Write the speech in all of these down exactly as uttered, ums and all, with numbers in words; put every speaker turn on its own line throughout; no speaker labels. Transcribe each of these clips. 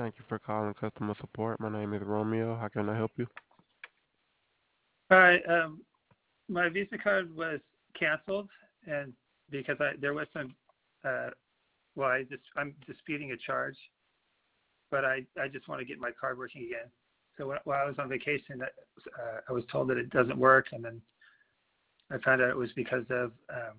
Thank you for calling customer support. My name is Romeo. How can I help you?
Hi, um, my Visa card was canceled, and because I there was some, uh, well, I just I'm disputing a charge, but I I just want to get my card working again. So wh- while I was on vacation, uh, I was told that it doesn't work, and then I found out it was because of um,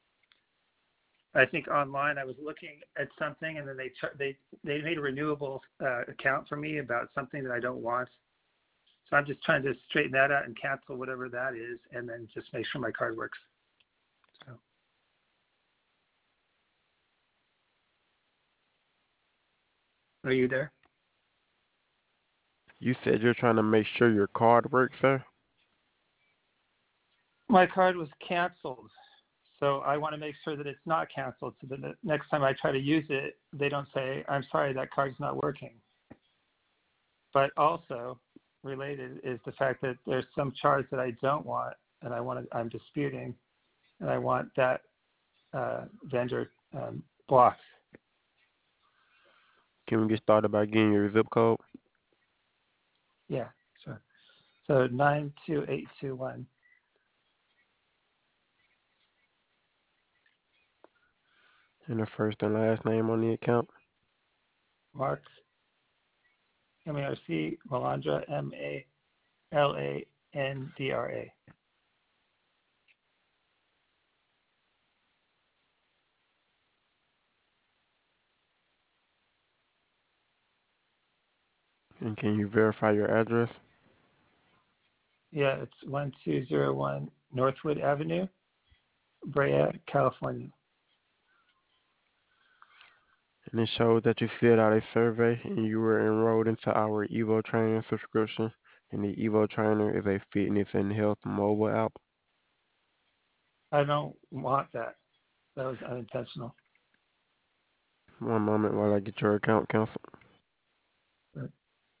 I think online I was looking at something, and then they char- they they made a renewable uh, account for me about something that I don't want. So I'm just trying to straighten that out and cancel whatever that is, and then just make sure my card works. So, are you there?
You said you're trying to make sure your card works, sir?
My card was canceled, so I want to make sure that it's not canceled. So that the next time I try to use it, they don't say, "I'm sorry, that card's not working." But also related is the fact that there's some charge that I don't want, and I want to, I'm disputing, and I want that uh, vendor um, blocked.
Can we get started by getting your zip code
Yeah, sure. So nine two eight two one.
and the first and last name on the account?
Mark, M A R C, Malandra, M A L A N D R A.
And can you verify your address?
Yeah, it's one two zero one Northwood Avenue, Brea, California.
And it shows that you filled out a survey and you were enrolled into our Evo Trainer subscription. And the Evo Trainer is a fitness and health mobile app.
I don't want that. That was unintentional.
One moment while I get your account canceled.
But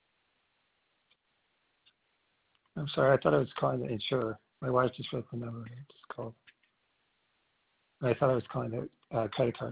I'm sorry, I thought I was calling the insurer. My wife just wrote the number. I just called. I thought I was calling the uh, credit card.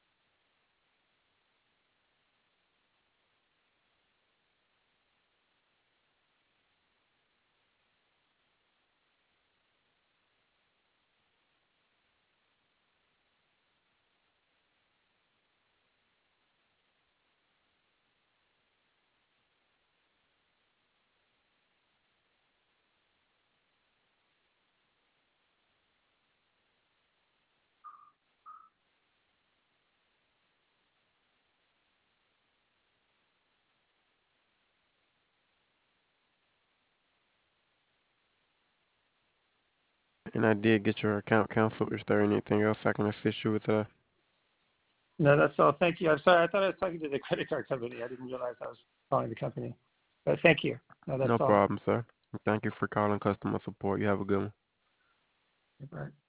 And I did get your account canceled. Is there anything else I can assist you with today?
No, that's all. Thank you. I'm sorry. I thought I was talking to the credit card company. I didn't realize I was calling the company. But thank you. No, that's
No
all.
problem, sir. Thank you for calling customer support. You have a good one.
Bye.